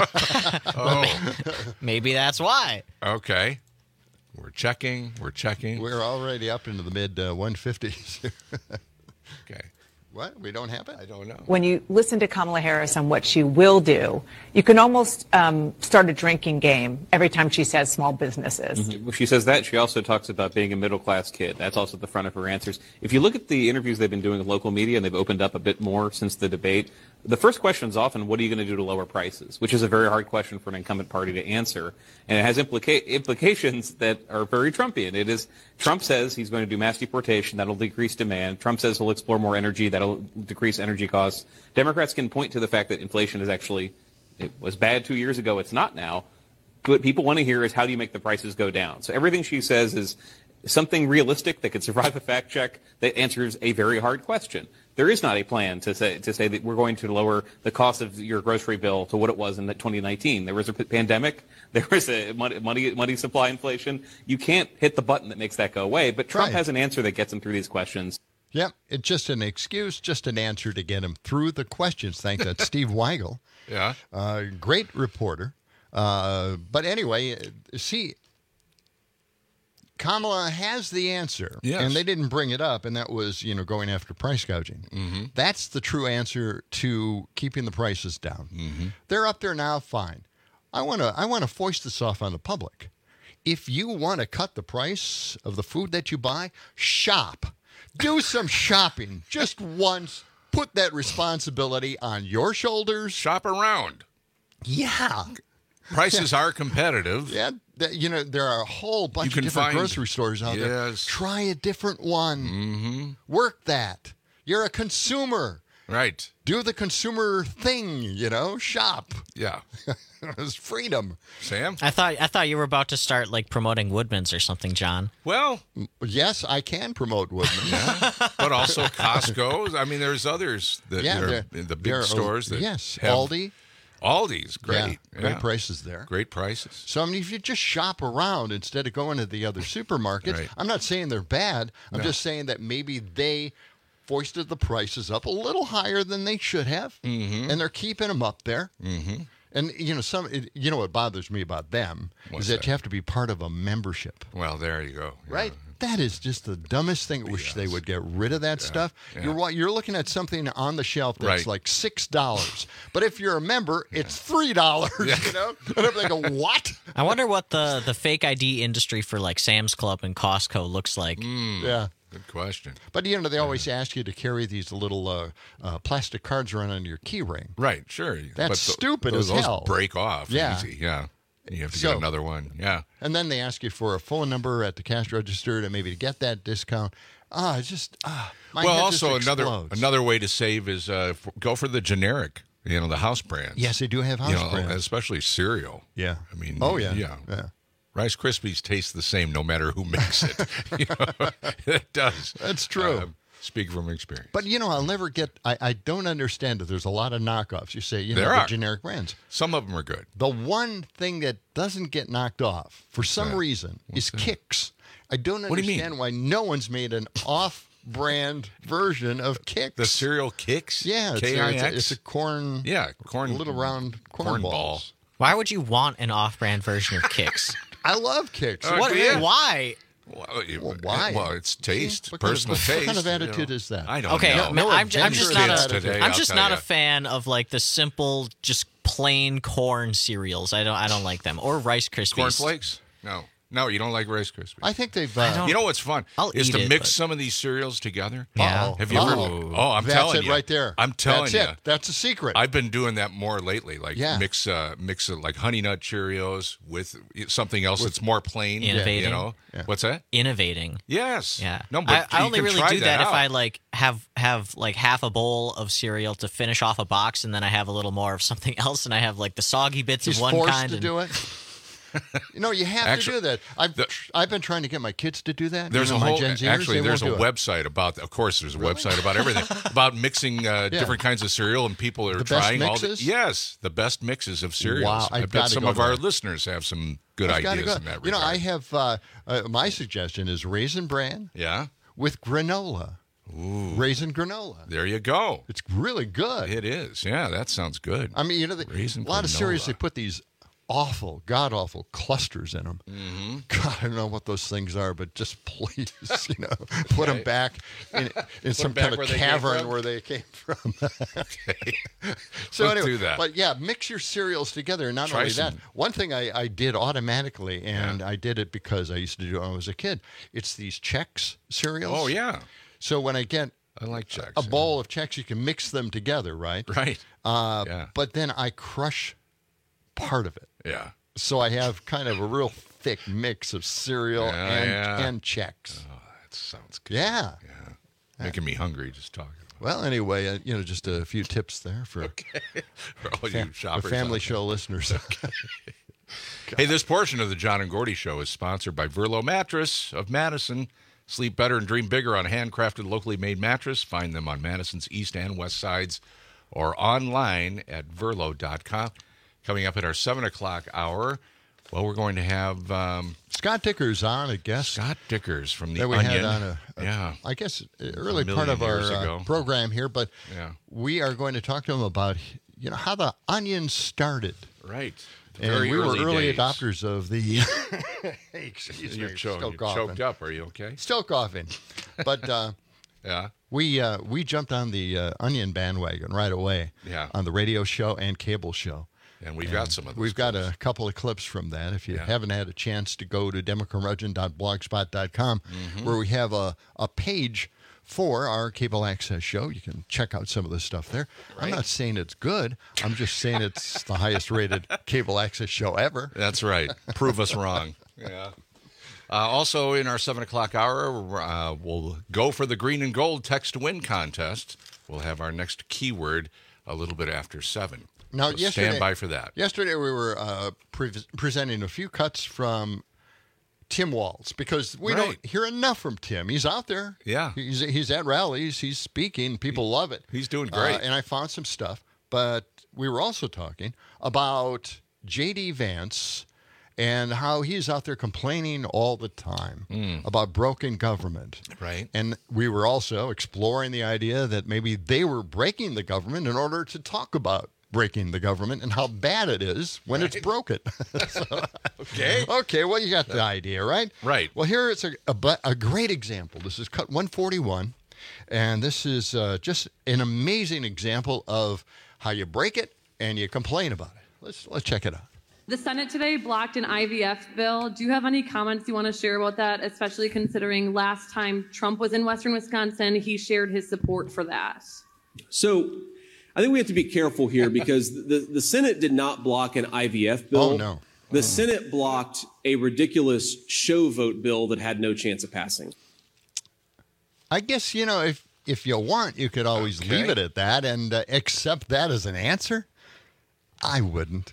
Maybe that's why. Okay. We're checking. We're already up into the mid-150s. Okay. What? We don't have it? I don't know. When you listen to Kamala Harris on what she will do, you can almost start a drinking game every time she says small businesses. Well, she says that. She also talks about being a middle-class kid. That's also at the front of her answers. If you look at the interviews they've been doing with local media, and they've opened up a bit more since the debate, the first question is often, what are you going to do to lower prices? Which is a very hard question for an incumbent party to answer. And it has implications that are very Trumpian. It is, Trump says he's going to do mass deportation. That'll decrease demand. Trump says he'll explore more energy. That'll decrease energy costs. Democrats can point to the fact that inflation is actually, it was bad 2 years ago. It's not now. What people want to hear is, how do you make the prices go down? So everything she says is something realistic that could survive a fact check that answers a very hard question. There is not a plan to say that we're going to lower the cost of your grocery bill to what it was in 2019. There was a pandemic. There was a money supply inflation. You can't hit the button that makes that go away. But Trump has an answer that gets him through these questions. Yep, it's just an excuse, just an answer to get him through the questions. Thank that Steve Weigel. Yeah. Great reporter. But anyway, see, Kamala has the answer, and they didn't bring it up, and that was, going after price gouging. That's the true answer to keeping the prices down. They're up there now, fine. I want to foist this off on the public. If you want to cut the price of the food that you buy, shop. Do some shopping just once. Put that responsibility on your shoulders. Shop around. Yeah. Prices are competitive. Yeah. There are a whole bunch of different grocery stores out there. Try a different one. Work that. You're a consumer. Right. Do the consumer thing, shop. Yeah. It's freedom. Sam? I thought you were about to start promoting Woodman's or something, John. Well, yes, I can promote Woodman's. But also Costco's. I mean, there's others that are in the big stores that have Aldi. Aldi's great. Yeah, great prices there. Great prices. So, if you just shop around instead of going to the other supermarkets, I'm not saying they're bad. I'm just saying that maybe they foisted the prices up a little higher than they should have, and they're keeping them up there. And, what bothers me about them is that you have to be part of a membership. Well, there you go. Yeah. Right? That is just the dumbest thing. I wish they would get rid of that stuff. Yeah. You're looking at something on the shelf that's like $6. But if you're a member, it's $3, And they go, what? I wonder what the fake ID industry for Sam's Club and Costco looks like. Yeah. Good question. But, they always ask you to carry these little plastic cards around on your key ring. Right, sure. That's stupid as hell. Those break off easy, yeah. You have to get another one, yeah. And then they ask you for a phone number at the cash register to maybe get that discount. My head also just explodes. another way to save is go for the generic. You know, the house brands. Yes, they do have house brands. Especially cereal. Yeah. I mean, yeah. Rice Krispies taste the same no matter who makes it. It does. That's true. Speak from experience. But, I'll never get, I don't understand it. There's a lot of knockoffs. You say, there are the generic brands. Some of them are good. The one thing that doesn't get knocked off, for some reason, is Kix. I don't understand why no one's made an off-brand version of Kix. The cereal Kix? Yeah. It's a corn. Yeah, corn. A little round corn ball. Why would you want an off-brand version of Kix? I love Kix. Why? Why? Well, it's taste, personal taste. What kind of attitude is that? I don't know. I'm just not a fan of like the simple, just plain corn cereals. I don't like them, or Rice Krispies. Corn Flakes? No, you don't like Rice Krispies. I think they've. You know what's fun is to mix some of these cereals together. Yeah. Have you ever? Oh, I'm telling you, right there. I'm telling you, that's a secret. I've been doing that more lately. Like mix like Honey Nut Cheerios with something else that's more plain. Innovating. What's that? Innovating. Yes. Yeah. No, but I only really do that if I like have like half a bowl of cereal to finish off a box, and then I have a little more of something else, and I have like the soggy bits of one forced kind. to do it. You have to do that. I've been trying to get my kids to do that. There's my Gen Zers, there's a website about. Of course, there's a website about everything about mixing different kinds of cereal, and people are trying all the best mixes of cereals. Wow, I bet some of our listeners have some good ideas in that regard. I have my suggestion is Raisin Bran. Yeah, with granola. Ooh. Raisin granola. There you go. It's really good. It is. Yeah, that sounds good. I mean, a lot of cereals they put these god-awful clusters in them. Mm-hmm. God, I don't know what those things are, but just please, put them back in some kind of cavern where they came from. So anyway, do that. But mix your cereals together. And not only that, one thing I did automatically, and I did it because I used to do it when I was a kid, it's these Chex cereals. Oh, yeah. So when I get I like Chex. A bowl of Chex, you can mix them together, right? Right. But then I crush part of it. Yeah. So I have kind of a real thick mix of cereal and Chex. Oh, that sounds good. Yeah. Making me hungry just talking. Well, anyway, just a few tips there for all you shoppers, family show listeners. Hey, this portion of the John and Gordy Show is sponsored by Verlo Mattress of Madison. Sleep better and dream bigger on a handcrafted, locally made mattress. Find them on Madison's east and west sides or online at Verlo.com. Coming up at our 7 o'clock hour, we're going to have Scott Dickers on, I guess. Scott Dickers from the Onion. Onion. Had on I guess, early part of our program here, but we are going to talk to him about how the Onion started. Right. And we were early days. adopters of the. Excuse me, still coughing. Choked up. Are you okay? Still coughing, but we jumped on the Onion bandwagon right away. Yeah. On the radio show and cable show. And we've got some of those. We've got a couple of clips from that. If you haven't had a chance to go to democurmudgeon.blogspot.com, where we have a page for our cable access show. You can check out some of the stuff there. Right. I'm not saying it's good. I'm just saying it's the highest rated cable access show ever. That's right. Prove us wrong. Yeah. Also, in our 7 o'clock hour, we'll go for the green and gold text to win contest. We'll have our next keyword a little bit after 7. Now, so stand by for that. Yesterday, we were presenting a few cuts from Tim Walz because we don't hear enough from Tim. He's out there. Yeah. He's at rallies. He's speaking. People love it. He's doing great. And I found some stuff. But we were also talking about J.D. Vance and how he's out there complaining all the time about broken government. Right. And we were also exploring the idea that maybe they were breaking the government in order to talk about breaking the government and how bad it is when it's broken. Okay, well, you got the idea, right? Right. Well, here it's a great example. This is cut 141, and this is just an amazing example of how you break it and you complain about it. Let's check it out. The Senate today blocked an IVF bill. Do you have any comments you want to share about that, especially considering last time Trump was in Western Wisconsin, he shared his support for that? So I think we have to be careful here because the Senate did not block an IVF bill. Oh, no. The Senate blocked a ridiculous show vote bill that had no chance of passing. I guess, if if you want, you could always leave it at that and accept that as an answer. I wouldn't.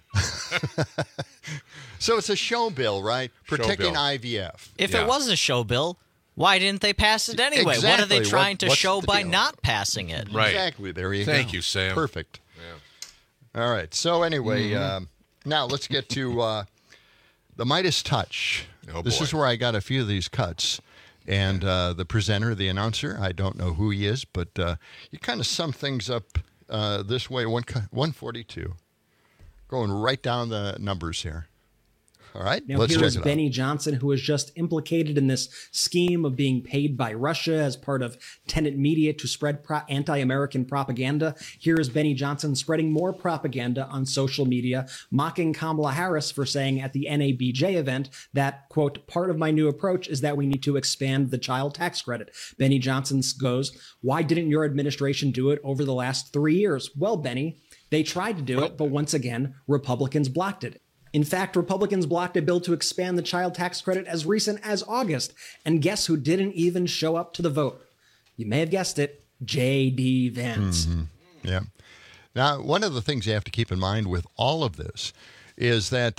So it's a show bill, right? Protecting IVF. If it was a show bill, why didn't they pass it anyway? Exactly. What are they trying to What's show the by deal? not passing it? Right. Exactly. There you go. Thank you, Sam. Perfect. All right. So anyway, now let's get to the Midas Touch. This is where I got a few of these cuts. And the presenter, the announcer, I don't know who he is, but you kind of sum things up this way. 142. Going right down the numbers here. All right, now let's here check is it out. Benny Johnson, who was just implicated in this scheme of being paid by Russia as part of Tenet Media to spread anti-American propaganda. Here is Benny Johnson spreading more propaganda on social media, mocking Kamala Harris for saying at the NABJ event that, quote, part of my new approach is that we need to expand the child tax credit. Benny Johnson goes, why didn't your administration do it over the last 3 years? Well, Benny, they tried to do it, but once again, Republicans blocked it. In fact, Republicans blocked a bill to expand the child tax credit as recent as August. And guess who didn't even show up to the vote? You may have guessed it, J.D. Vance. Mm-hmm. Yeah. Now, one of the things you have to keep in mind with all of this is that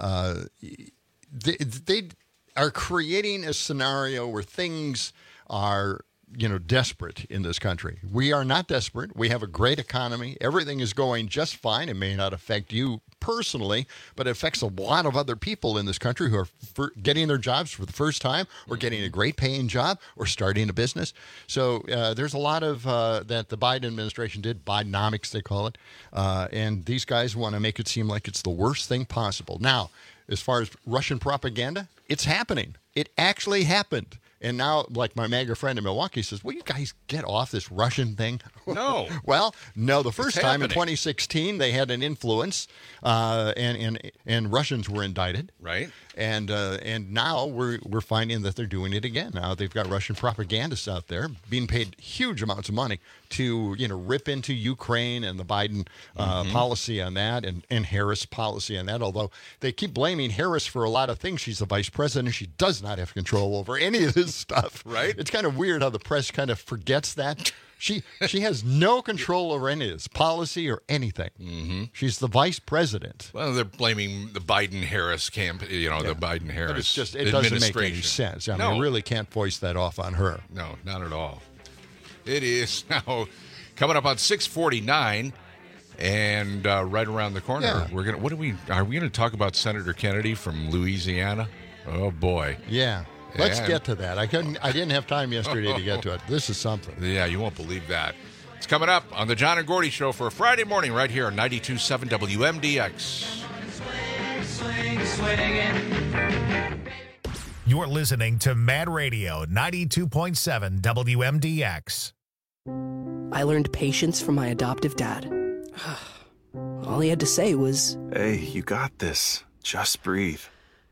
they are creating a scenario where things are, desperate in this country. We are not desperate. We have a great economy. Everything is going just fine. It may not affect you personally, but it affects a lot of other people in this country who are getting their jobs for the first time or getting a great paying job or starting a business. So there's a lot of that the Biden administration did, Bidenomics they call it, and these guys want to make it seem like it's the worst thing possible. Now, as far as Russian propaganda, it's happening. It actually happened. And now, like my MAGA friend in Milwaukee says, will you guys get off this Russian thing? No. Well, no. The first time in happening. 2016, they had an influence, and Russians were indicted. Right. And now we're finding that they're doing it again. Now they've got Russian propagandists out there being paid huge amounts of money to rip into Ukraine and the Biden policy on that and Harris policy on that. Although they keep blaming Harris for a lot of things, she's the vice president. She does not have control over any of this stuff. Right. It's kind of weird how the press kind of forgets that. She has no control over any of this policy or anything. Mm-hmm. She's the vice president. Well, they're blaming the Biden-Harris camp, the Biden-Harris But it's just, it doesn't make any administration. sense. I mean, No. I really can't voice that off on her. No, not at all. It is now coming up on 6:49, and right around the corner, Yeah. are we gonna talk about Senator Kennedy from Louisiana? Oh boy. Yeah. Let's And- get to that. I didn't have time yesterday to get to it. This is something. Yeah, you won't believe that. It's coming up on the John and Gordy Show for a Friday morning right here on 92.7 WMDX. You're listening to Mad Radio 92.7 WMDX. I learned patience from my adoptive dad. All he had to say was, Hey, you got this. Just breathe.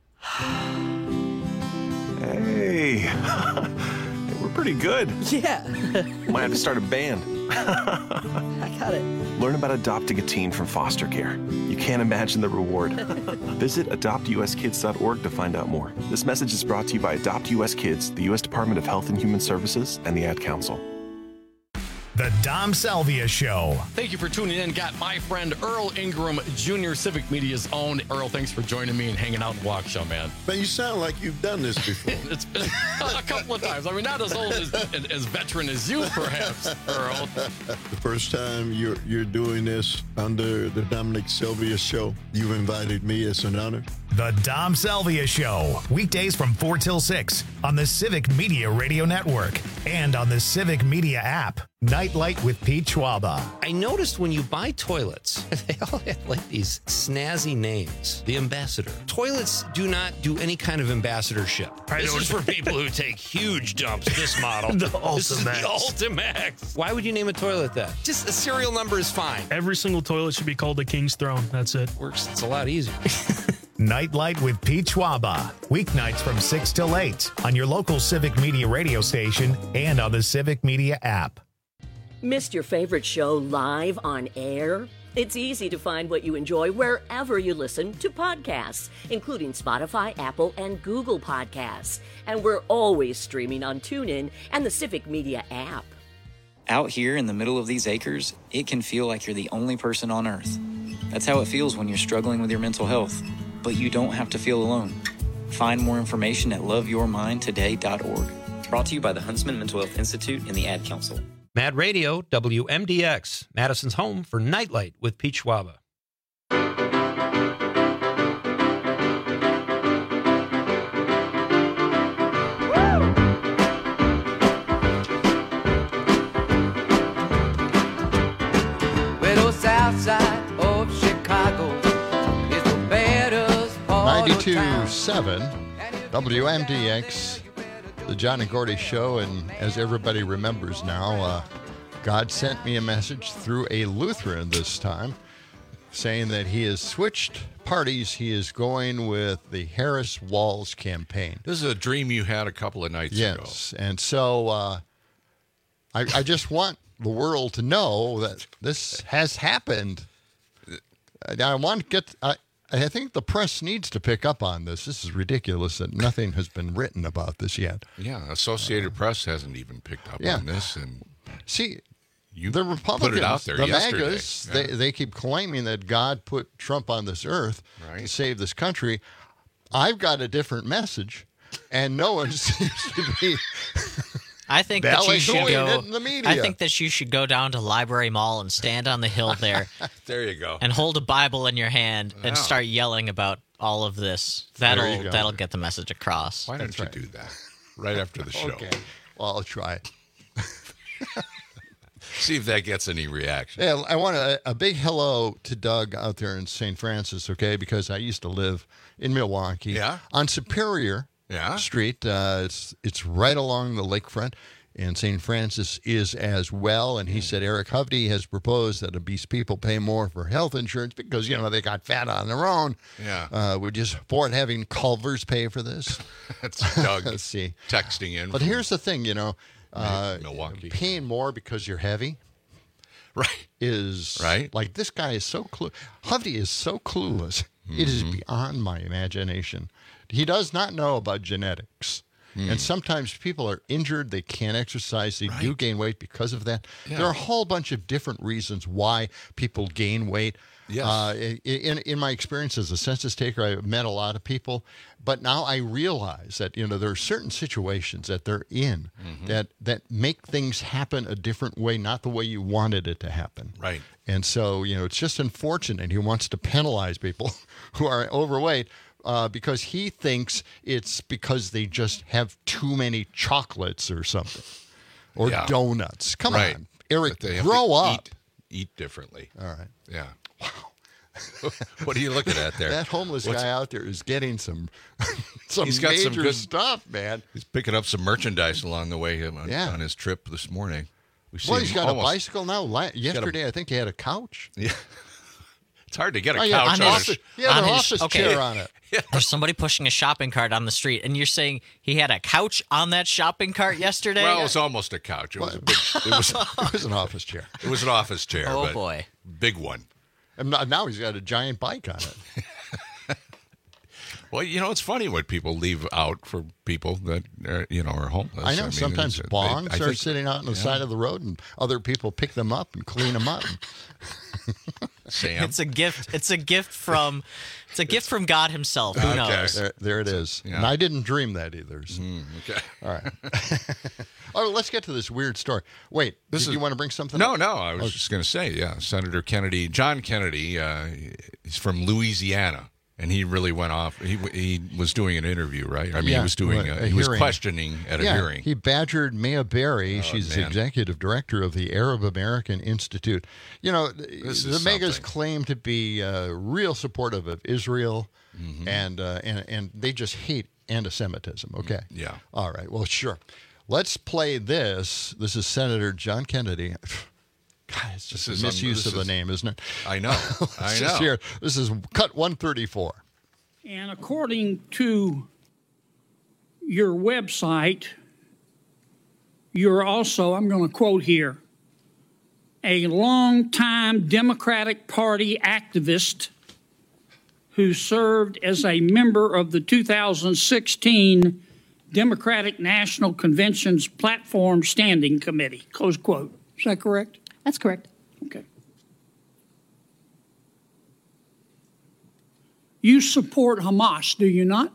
Hey, we're pretty good. yeah, Might have to start a band. I got it. Learn about adopting a teen from foster care. You can't imagine the reward. Visit adoptuskids.org to find out more. This message is brought to you by Adopt US Kids, the U.S. Department of Health and Human Services, and the Ad Council. The Dom Salvia Show. Thank you for tuning in. Got my friend Earl Ingram Jr., Civic Media's own. Earl, thanks for joining me and hanging out in Walk Show, man. But you sound like you've done this before. It's been a couple of times. I mean, not as old as veteran as you, perhaps, Earl. The first time you're doing this under the Dominic Sylvia Show, you've invited me. It's an honor. The Dom Salvia Show. Weekdays from 4 till 6 on the Civic Media Radio Network and on the Civic Media app. Nightlight with Pete Schwaba. I noticed when you buy toilets, they all have like these snazzy names. The Ambassador. Toilets do not do any kind of ambassadorship. This is for people who take huge dumps. This model. The This is the Ultimax. Ultimax. Why would you name a toilet that? Just the serial number is fine. Every single toilet should be called the King's Throne. That's it. Works. It's a lot easier. Nightlight with Pete Schwaba. Weeknights from 6 till 8 on your local Civic Media radio station and on the Civic Media app. Missed your favorite show live on air? It's easy to find what you enjoy wherever you listen to podcasts, including Spotify, Apple, and Google Podcasts. And we're always streaming on TuneIn and the Civic Media app. Out here in the middle of these acres, it can feel like you're the only person on Earth. That's how it feels when you're struggling with your mental health. But you don't have to feel alone. Find more information at loveyourmindtoday.org. Brought to you by the Huntsman Mental Health Institute and the Ad Council. Mad Radio, WMDX, Madison's home for Nightlight with Pete Schwaba. Southside of Chicago is the baddest part 92.7 WMDX, the John and Gordy Show, and as everybody remembers now, God sent me a message through a Lutheran this time saying that he has switched parties. He is going with the Harris-Walz campaign. This is a dream you had a couple of nights ago. Yes, and so I just want the world to know that this has happened. I want to get. I think the press needs to pick up on this. This is ridiculous that nothing has been written about this yet. Yeah, Associated Press hasn't even picked up on this. And see, you the Republicans, put it out there the yesterday. MAGAs, they keep claiming that God put Trump on this earth to save this country. I've got a different message, and no one seems to be. I think that you should go. In the media. I think that you should go down to Library Mall and stand on the hill there. There you go. And hold a Bible in your hand and start yelling about all of this. That'll get the message across. Why don't you do that right after the show? Okay. Well, I'll try it. See if that gets any reaction. Yeah, I want a big hello to Doug out there in St. Francis, okay? Because I used to live in Milwaukee. Yeah. On Superior Street. It's right along the lakefront, and St. Francis is as well. And he said Eric Hovde has proposed that obese people pay more for health insurance because, they got fat on their own. Yeah. We're just for having Culver's pay for this. That's Doug Let's see. Texting in. But here's the thing, Milwaukee. Paying more because you're heavy. Right. Is like this guy is so Hovde is so clueless. It is beyond my imagination. He does not know about genetics. And sometimes people are injured. They can't exercise. They do gain weight because of that. Yeah. There are a whole bunch of different reasons why people gain weight. Yes. In my experience as a census taker, I've met a lot of people. But now I realize that, there are certain situations that they're in that make things happen a different way, not the way you wanted it to happen. Right. And so, it's just unfortunate. He wants to penalize people who are overweight. Because he thinks it's because they just have too many chocolates or something. Or donuts. Come on, Eric, grow up. Eat differently. All right. Yeah. Wow. What are you looking at there? That homeless guy out there is getting some He's got major some good stuff, man. He's picking up some merchandise along the way on his trip this morning. He's got a bicycle now. Yesterday, I think he had a couch. Yeah. It's hard to get a couch on an office chair on it. Yeah. There's somebody pushing a shopping cart on the street, and you're saying he had a couch on that shopping cart yesterday? Well, it was almost a couch. It was a big, it was an office chair. It was an office chair. Oh, boy. Big one. And now he's got a giant bike on it. Well, it's funny what people leave out for people that are homeless. I know. Sometimes bongs are sitting out on the side of the road, and other people pick them up and clean them up. Sam, it's a gift. It's a gift from God Himself. Who knows? There it is. Yeah. And I didn't dream that either. So. Okay. All right. All right. Let's get to this weird story. Wait. You want to bring something? No. I was just going to say, Senator Kennedy, John Kennedy, he's from Louisiana. And he really went off. He was doing an interview, right? I mean, he was doing he was questioning at a hearing. He badgered Maya Berry. She's the executive director of the Arab American Institute. The megas claim to be real supportive of Israel, and they just hate anti-Semitism. Okay. Yeah. All right. Well, sure. Let's play this. This is Senator John Kennedy. God, it's just a misuse of the name, isn't it? I know. I know. This is cut 134. And according to your website, you're also, I'm going to quote here, a longtime Democratic Party activist who served as a member of the 2016 Democratic National Convention's Platform Standing Committee, close quote. Is that correct? That's correct. Okay. You support Hamas, do you not?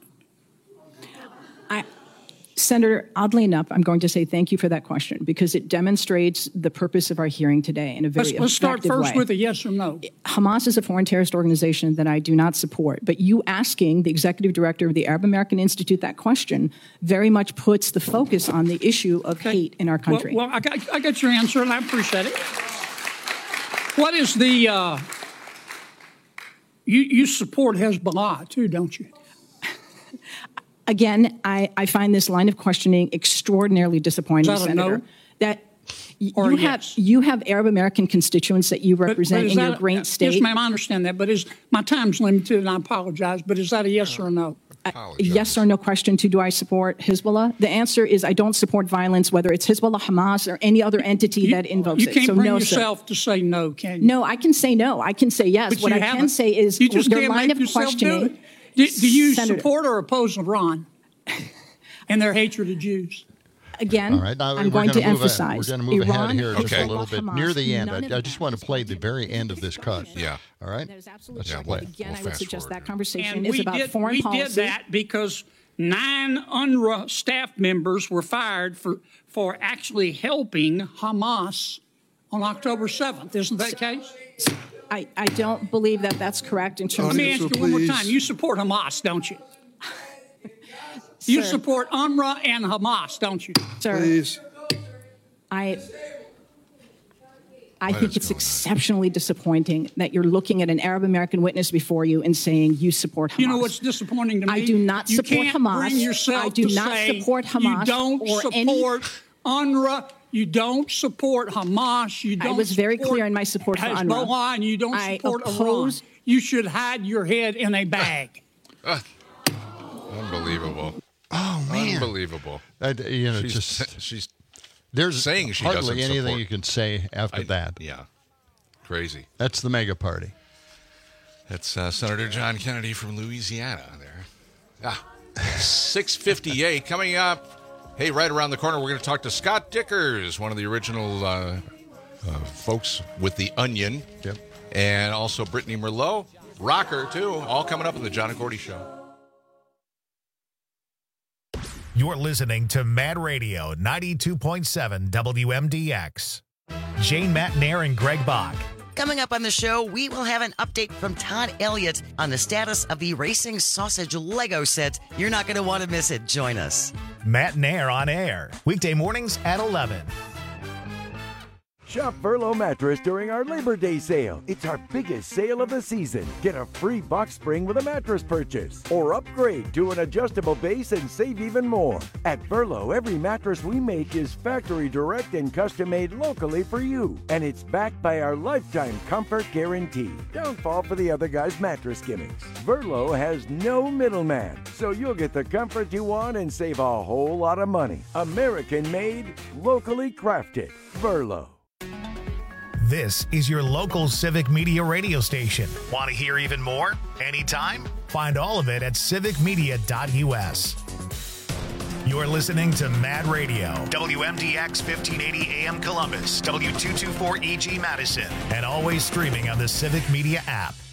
Senator, oddly enough, I'm going to say thank you for that question because it demonstrates the purpose of our hearing today in a very Let's start first way. with a yes or no. Hamas is a foreign terrorist organization that I do not support. But you asking the executive director of the Arab American Institute that question very much puts the focus on the issue of hate in our country. Well, I got your answer, and I appreciate it. What is the... You support Hezbollah, too, don't you? Again, I find this line of questioning extraordinarily disappointing, Is that a Senator. no? That Or you yes? have Arab American constituents that you represent in your great state. Yes, ma'am, I understand that, but my time's limited, and I apologize, but is that a yes or a no? Yes or no question to do I support Hezbollah? The answer is I don't support violence, whether it's Hezbollah, Hamas, or any other entity that invokes it. You can't So bring no, yourself to say no, can you? No, I can say no. I can say yes. But What you I can haven't. say is You just your can't line make of yourself do questioning. it. Do you Senator, support or oppose Iran and their hatred of Jews? Again, All right, now I'm we're going to gonna move emphasize We're going to move Iran, ahead here just a Hezbollah, little bit Hamas, near the end. none of I just want to play the very end of this cut. Yeah. All right. That is absolutely Let's correct. play it. Again, I would suggest that conversation And is about foreign policy. We did that because 9 UNRWA staff members were fired for actually helping Hamas on October 7th. Isn't that the case? I don't believe that that's correct in terms Let me of... ask you one more time. You support Hamas, don't you? You support UNRWA and Hamas, don't you? Sir, please. I think it's exceptionally disappointing that you're looking at an Arab American witness before you and saying you support Hamas. You know what's disappointing to me? I do not support you can't Hamas. Bring yourself I do to not say support Hamas. You don't or support UNRWA. You don't support Hamas. You don't. I was very clear in my support for UNRWA. Hezbollah, and you don't support Iran. You should hide your head in a bag. Unbelievable. Oh man, unbelievable. She's there's saying she hardly doesn't anything support. you can say after that. Yeah, crazy. That's the mega party. That's Senator John Kennedy from Louisiana. There. 6:58 coming up. Hey, right around the corner, we're going to talk to Scott Dickers, one of the original folks with The Onion. Yep. And also Brittany Merlot, rocker too. All coming up in the John and Gordy Show. You're listening to Mad Radio 92.7 WMDX. Jane Matt Nair and Greg Bach. Coming up on the show, we will have an update from Todd Elliott on the status of the Racing Sausage Lego set. You're not going to want to miss it. Join us. Matt Nair on air, weekday mornings at 11. Shop Verlo Mattress during our Labor Day sale. It's our biggest sale of the season. Get a free box spring with a mattress purchase or upgrade to an adjustable base and save even more. At Verlo, every mattress we make is factory direct and custom made locally for you. And it's backed by our lifetime comfort guarantee. Don't fall for the other guy's mattress gimmicks. Verlo has no middleman, so you'll get the comfort you want and save a whole lot of money. American made, locally crafted. Verlo. This is your local Civic Media radio station. Want to hear even more? Anytime? Find all of it at civicmedia.us. You're listening to Mad Radio, WMDX 1580 AM Columbus, W224EG Madison, and always streaming on the Civic Media app.